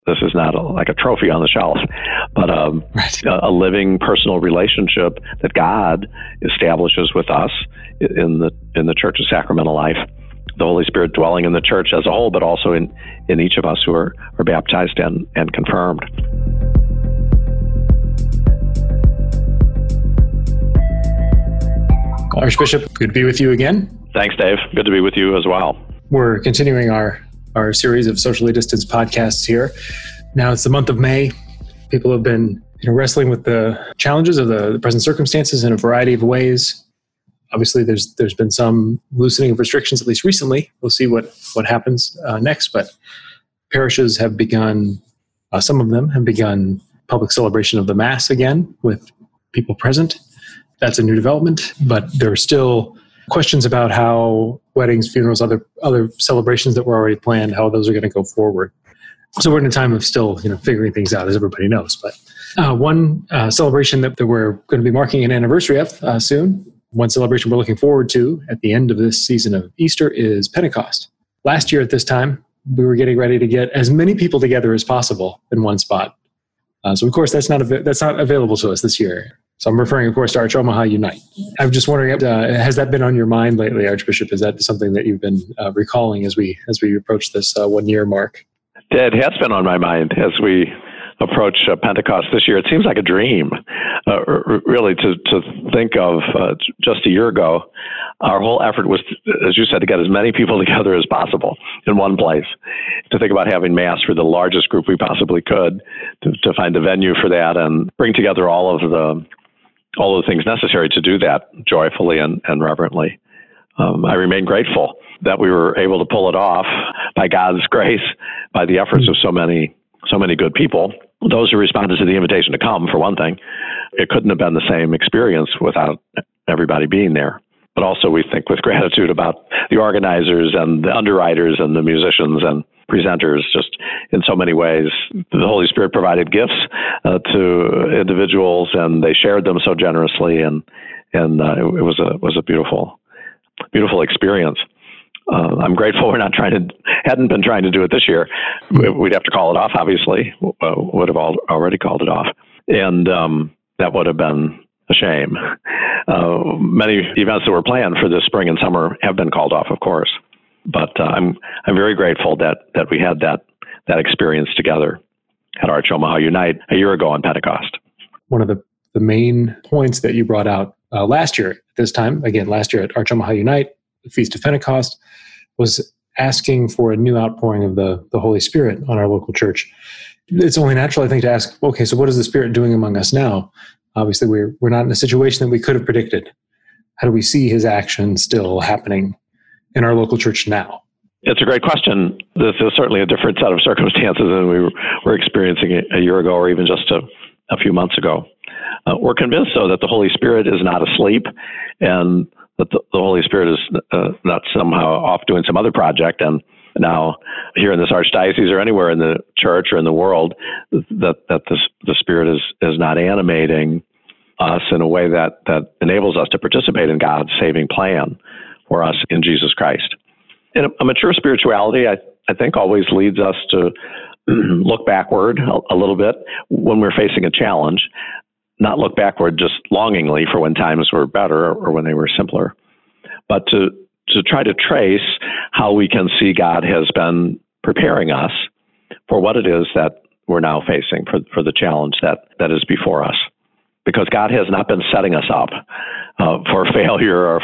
This is not like a trophy on the shelf, but Right. a living personal relationship that God establishes with us in the Church's sacramental life. The Holy Spirit dwelling in the Church as a whole, but also in each of us who are baptized and confirmed. Archbishop, good to be with you again. Thanks, Dave. Good to be with you as well. We're continuing our series of socially distanced podcasts here. Now it's the month of May. People have been wrestling with the challenges of the present circumstances in a variety of ways. Obviously, there's been some loosening of restrictions, at least recently. We'll see what happens next. But parishes have begun, some of them have begun public celebration of the Mass again with people present. That's a new development, but there are still questions about how weddings, funerals, other celebrations that were already planned, how those are going to go forward. So we're in a time of still, figuring things out, as everybody knows. But one celebration that we're going to be marking an anniversary of soon, one celebration we're looking forward to at the end of this season of Easter is Pentecost. Last year at this time, we were getting ready to get as many people together as possible in one spot. So of course, that's not available to us this year. So I'm referring, of course, to Arch Omaha Unite. I'm just wondering, has that been on your mind lately, Archbishop? Is that something that you've been recalling as we approach this 1 year mark? It has been on my mind as we approach Pentecost this year. It seems like a dream, really, to think of just a year ago. Our whole effort was, as you said, to get as many people together as possible in one place, to think about having Mass for the largest group we possibly could, to find a venue for that and bring together all of the things necessary to do that joyfully and reverently. I remain grateful that we were able to pull it off by God's grace, by the efforts of so many good people. Those who responded to the invitation to come, for one thing. It couldn't have been the same experience without everybody being there. But also we think with gratitude about the organizers and the underwriters and the musicians and presenters. Just in so many ways, the Holy Spirit provided gifts to individuals, and they shared them so generously, and it was a beautiful experience. I'm grateful we're hadn't been trying to do it this year. We'd have to call it off, obviously. Would have already called it off. And that would have been a shame. Many events that were planned for this spring and summer have been called off, of course. But I'm very grateful that we had that experience together at Arch Omaha Unite a year ago on Pentecost. One of the main points that you brought out last year at this time, again, last year at Arch Omaha Unite, the Feast of Pentecost, was asking for a new outpouring of the Holy Spirit on our local church. It's only natural, I think, to ask, okay, so what is the Spirit doing among us now? Obviously, we're not in a situation that we could have predicted. How do we see his action still happening in our local church now? It's a great question. This is certainly a different set of circumstances than we were experiencing a year ago or even just a few months ago. We're convinced, though, that the Holy Spirit is not asleep and that the Holy Spirit is not somehow off doing some other project. And now here in this archdiocese or anywhere in the church or in the world, that the Spirit is not animating us in a way that enables us to participate in God's saving plan for us in Jesus Christ. And a mature spirituality, I think, always leads us to look backward a little bit when we're facing a challenge, not look backward just longingly for when times were better or when they were simpler, but to try to trace how we can see God has been preparing us for what it is that we're now facing, for the challenge that is before us. Because God has not been setting us up for failure or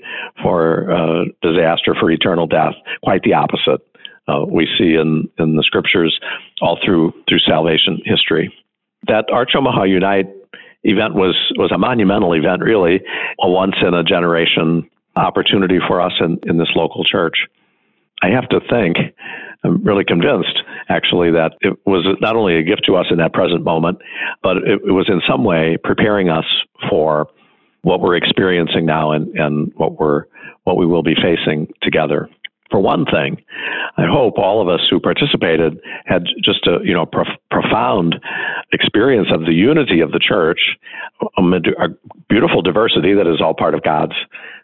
for disaster, for eternal death. Quite the opposite. We see in the scriptures all through salvation history. That Arch Omaha Unite event was a monumental event, really, a once-in-a-generation opportunity for us in this local church. I have to think, I'm really convinced, actually, that it was not only a gift to us in that present moment, but it was in some way preparing us for what we're experiencing now and what we will be facing together. For one thing, I hope all of us who participated had just a profound experience of the unity of the church, a beautiful diversity that is all part of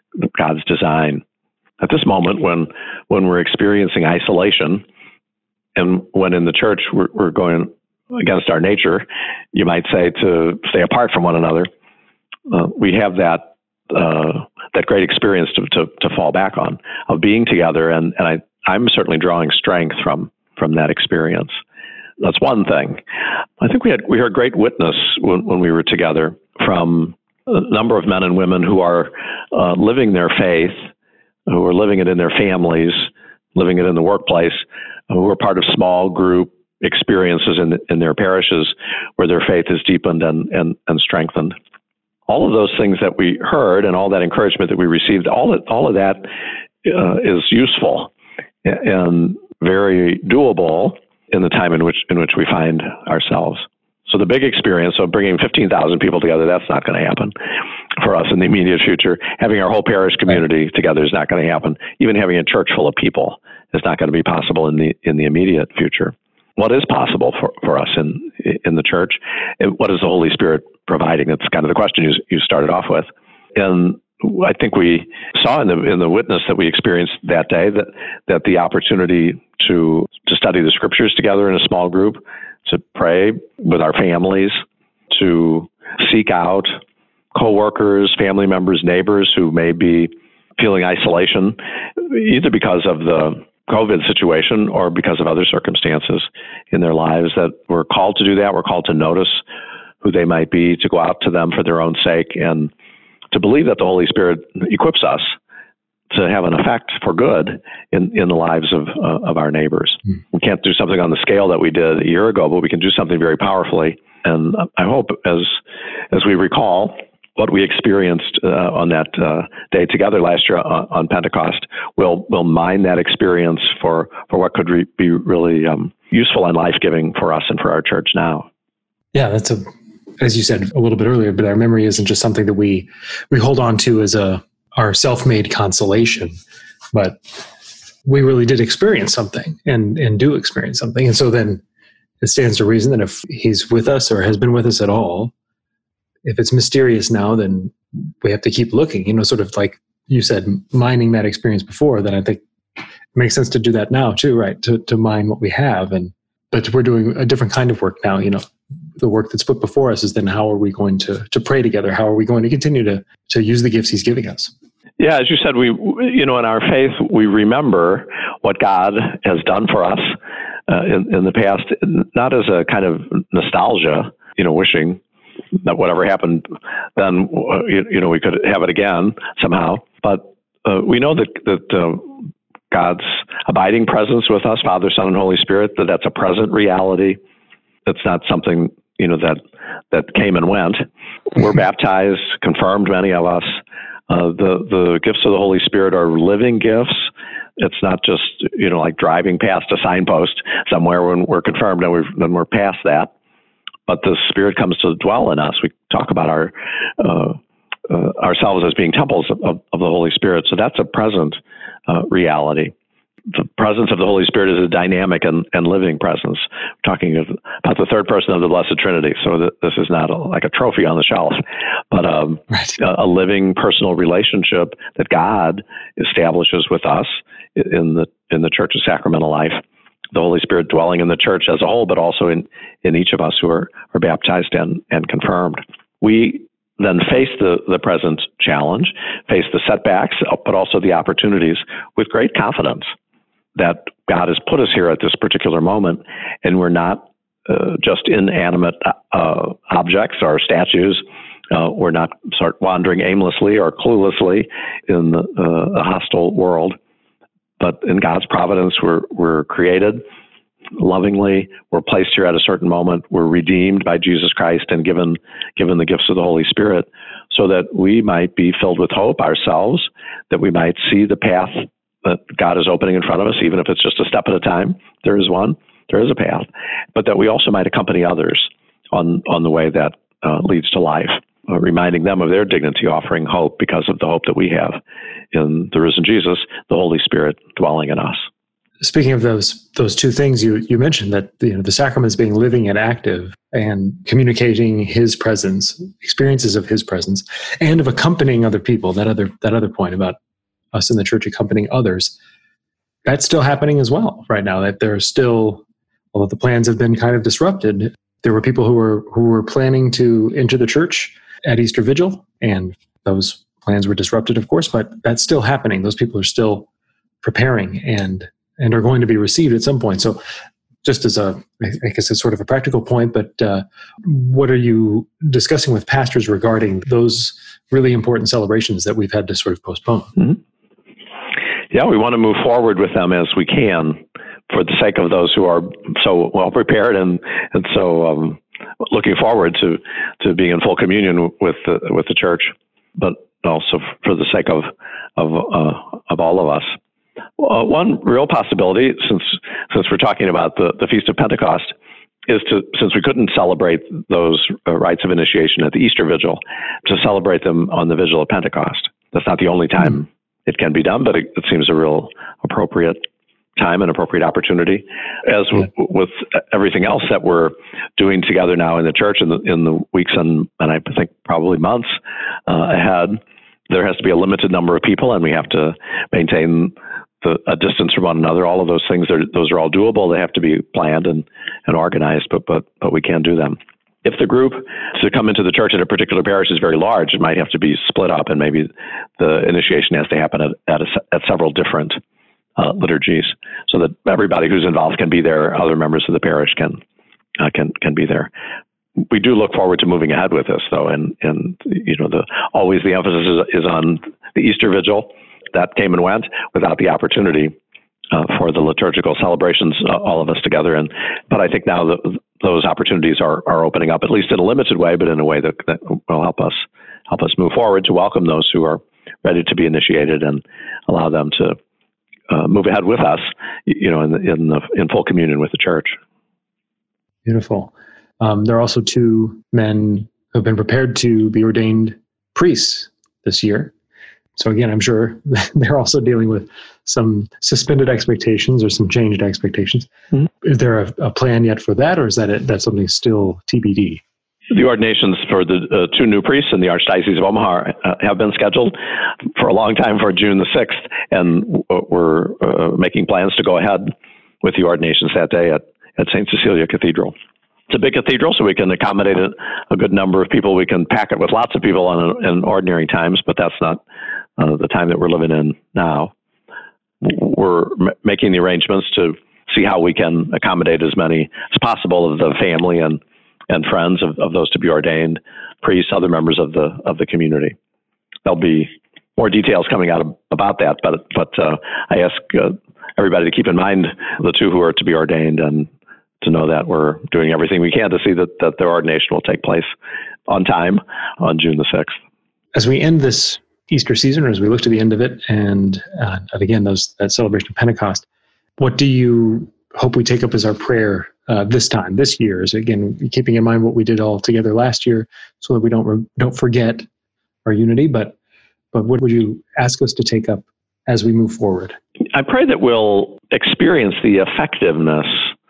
God's design. At this moment, when we're experiencing isolation, And when in the church we're going against our nature, you might say, to stay apart from one another, we have that great experience to fall back on, of being together. And I'm certainly drawing strength from that experience. That's one thing. I think we heard great witness when we were together from a number of men and women who are living their faith, who are living it in their families, living it in the workplace, who are part of small group experiences in their parishes where their faith is deepened and strengthened. All of those things that we heard and all that encouragement that we received, all of that is useful and very doable in the time in which we find ourselves. So the big experience of bringing 15,000 people together, that's not going to happen for us in the immediate future. Having our whole parish community together is not going to happen. Even having a church full of people is not going to be possible in the immediate future. What is possible for us in the church? What is the Holy Spirit providing? That's kind of the question you started off with. And I think we saw in the witness that we experienced that day that the opportunity to study the scriptures together in a small group, to pray with our families, to seek out coworkers, family members, neighbors who may be feeling isolation, either because of the COVID situation or because of other circumstances in their lives, that we're called to do that. We're called to notice who they might be, to go out to them for their own sake, and to believe that the Holy Spirit equips us to have an effect for good in the lives of our neighbors. We can't do something on the scale that we did a year ago, but we can do something very powerfully. And I hope as we recall what we experienced on that day together last year on Pentecost, we'll mine that experience for what could be really useful and life-giving for us and for our church now. Yeah, that's as you said a little bit earlier, but our memory isn't just something that we hold on to as our self-made consolation, but we really did experience something and do experience something. And so then it stands to reason that if he's with us or has been with us at all, if it's mysterious now, then we have to keep looking, sort of like you said, mining that experience before, then I think it makes sense to do that now too, right? To mine what we have. But we're doing a different kind of work now, the work that's put before us is then how are we going to pray together? How are we going to continue to use the gifts he's giving us? Yeah, as you said, we in our faith, we remember what God has done for us in the past, not as a kind of nostalgia, wishing that whatever happened then, we could have it again somehow. But we know that God's abiding presence with us, Father, Son, and Holy Spirit, that's a present reality. It's not something, that came and went. We're baptized, confirmed, many of us. The gifts of the Holy Spirit are living gifts. It's not just, like driving past a signpost somewhere when we're confirmed and then we're past that. But the Spirit comes to dwell in us. We talk about ourselves as being temples of the Holy Spirit. So that's a present reality. The presence of the Holy Spirit is a dynamic and living presence. We're talking about the third person of the Blessed Trinity. So this is not like a trophy on the shelf, but a living personal relationship that God establishes with us in the Church's sacramental life. The Holy Spirit dwelling in the Church as a whole, but also in each of us who are baptized and confirmed. We then face the present challenge, face the setbacks, but also the opportunities with great confidence that God has put us here at this particular moment, and we're not just inanimate objects or statues. We're not sort of wandering aimlessly or cluelessly in a hostile world, but in God's providence, we're created lovingly. We're placed here at a certain moment. We're redeemed by Jesus Christ and given the gifts of the Holy Spirit so that we might be filled with hope ourselves, that we might see the path that God is opening in front of us, even if it's just a step at a time. There is a path, but that we also might accompany others on the way that leads to life, reminding them of their dignity, offering hope because of the hope that we have in the risen Jesus, the Holy Spirit dwelling in us. Speaking of those two things, you mentioned that the sacraments being living and active and communicating his presence, experiences of his presence, and of accompanying other people. That other point about us in the Church accompanying others. that's still happening as well right now, that there's still, although the plans have been kind of disrupted, there were people who were planning to enter the church at Easter Vigil, and those plans were disrupted, of course, but that's still happening. Those people are still preparing and are going to be received at some point. So just as I guess it's sort of a practical point, but what are you discussing with pastors regarding those really important celebrations that we've had to sort of postpone? Mm-hmm. Yeah, we want to move forward with them as we can for the sake of those who are so well prepared and so looking forward to being in full communion with the church, but also for the sake of all of us. One real possibility, since we're talking about the Feast of Pentecost, is since we couldn't celebrate those rites of initiation at the Easter Vigil, to celebrate them on the Vigil of Pentecost. That's not the only time it can be done, but it seems a real appropriate time and appropriate opportunity. As with everything else that we're doing together now in the church in the weeks and I think probably months ahead, there has to be a limited number of people, and we have to maintain a distance from one another. All of those things, those are all doable. They have to be planned and organized, but we can do them. If the group to come into the church at a particular parish is very large, it might have to be split up, and maybe the initiation has to happen at several different liturgies, so that everybody who's involved can be there. Other members of the parish can be there. We do look forward to moving ahead with this, though, and always the emphasis is on the Easter Vigil. That came and went without the opportunity for the liturgical celebrations, all of us together. But I think now those opportunities are opening up, at least in a limited way, but in a way that will help us move forward to welcome those who are ready to be initiated and allow them to move ahead with us, in full communion with the church. Beautiful. There are also 2 men who have been prepared to be ordained priests this year. So again, I'm sure they're also dealing with some suspended expectations or some changed expectations. Mm-hmm. Is there a plan yet for that, or is that's something still TBD? The ordinations for the 2 new priests in the Archdiocese of Omaha have been scheduled for a long time for June the 6th, and we're making plans to go ahead with the ordinations that day at St. Cecilia Cathedral. It's a big cathedral, so we can accommodate a good number of people. We can pack it with lots of people in ordinary times, but that's not the time that we're living in now. We're making the arrangements to see how we can accommodate as many as possible of the family and friends of those to be ordained priests, other members of the community. There'll be more details coming out about that, but I ask everybody to keep in mind the 2 who are to be ordained, and to know that we're doing everything we can to see that their ordination will take place on time on June the 6th. As we end this Easter season, or as we look to the end of it, and again, that celebration of Pentecost, what do you hope we take up as our prayer this year? Is again keeping in mind what we did all together last year, so that we don't forget our unity. But what would you ask us to take up as we move forward? I pray that we'll experience the effectiveness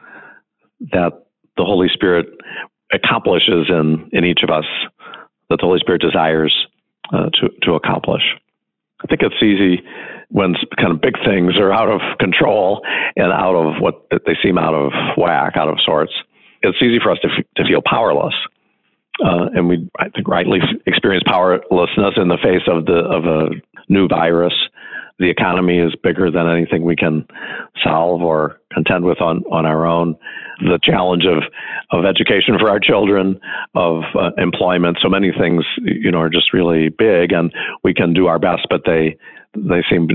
that the Holy Spirit accomplishes in each of us, that the Holy Spirit desires to accomplish. I think it's easy when kind of big things are out of control and out of what they seem out of whack, out of sorts. It's easy for us to feel powerless, and we, I think, rightly experience powerlessness in the face of a new virus. The economy is bigger than anything we can solve or contend with on our own. The challenge of education for our children, of employment, so many things, are just really big, and we can do our best, but they seem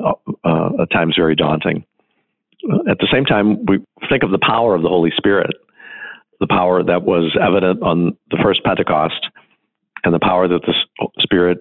at times very daunting. At the same time, we think of the power of the Holy Spirit, the power that was evident on the first Pentecost, and the power that the Spirit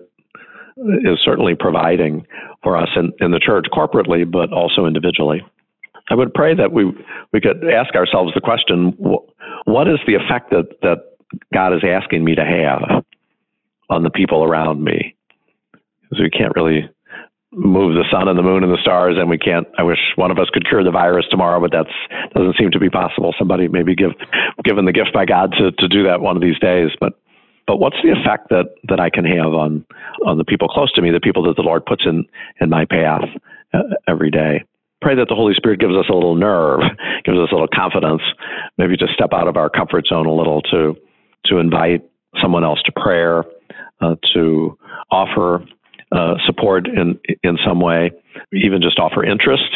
is certainly providing for us in the church corporately, but also individually. I would pray that we could ask ourselves the question, what is the effect that God is asking me to have on the people around me? Because we can't really move the sun and the moon and the stars, and I wish one of us could cure the virus tomorrow, but that doesn't seem to be possible. Somebody may be given the gift by God to do that one of these days, but what's the effect that I can have on the people close to me, the people that the Lord puts in my path every day? pray that the Holy Spirit gives us a little nerve, gives us a little confidence, maybe to step out of our comfort zone a little, to invite someone else to prayer, to offer support in some way, even just offer interest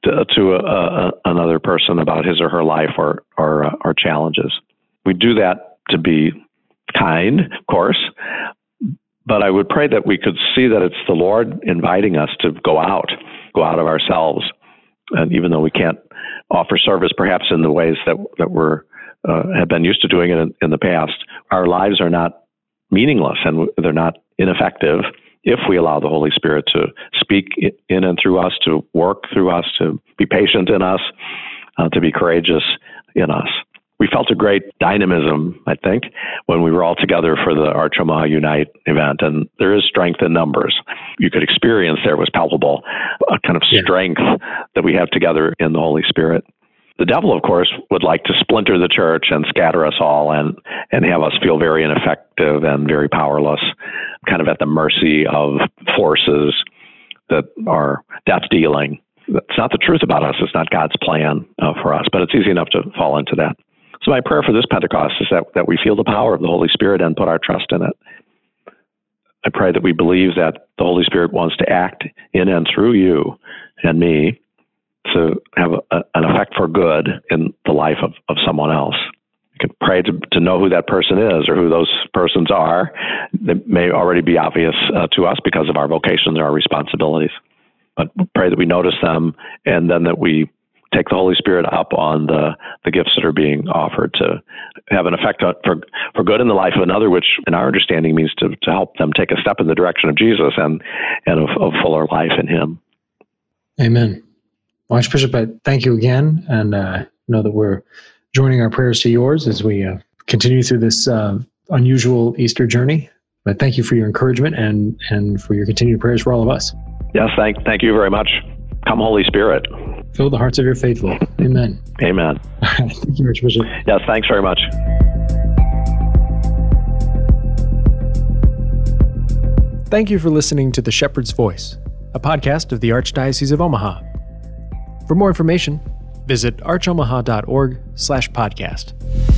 to another person about his or her life or challenges. We do that to be kind, of course, but I would pray that we could see that it's the Lord inviting us to go out of ourselves. And even though we can't offer service perhaps in the ways that we're have been used to doing it in the past, our lives are not meaningless and they're not ineffective if we allow the Holy Spirit to speak in and through us, to work through us, to be patient in us, to be courageous in us. We felt a great dynamism, I think, when we were all together for the Arch Omaha Unite event, and there is strength in numbers. You could experience there was palpable, a kind of strength that we have together in the Holy Spirit. The devil, of course, would like to splinter the church and scatter us all and have us feel very ineffective and very powerless, kind of at the mercy of forces that are death-dealing. That's not the truth about us. It's not God's plan for us, but it's easy enough to fall into that. So my prayer for this Pentecost is that we feel the power of the Holy Spirit and put our trust in it. I pray that we believe that the Holy Spirit wants to act in and through you and me to have an effect for good in the life of someone else. You can pray to know who that person is or who those persons are. They may already be obvious to us because of our vocations or our responsibilities. But pray that we notice them and then that we take the Holy Spirit up on the gifts that are being offered to have an effect for good in the life of another, which in our understanding means to help them take a step in the direction of Jesus and of fuller life in Him. Amen. Well, Archbishop, I thank you again, and know that we're joining our prayers to yours as we continue through this unusual Easter journey. But thank you for your encouragement and for your continued prayers for all of us. Yes, thank you very much. Come, Holy Spirit. Fill the hearts of your faithful. Amen. Amen. Thank you, Archbishop. Yes, thanks very much. Thank you for listening to The Shepherd's Voice, a podcast of the Archdiocese of Omaha. For more information, visit archomaha.org/podcast.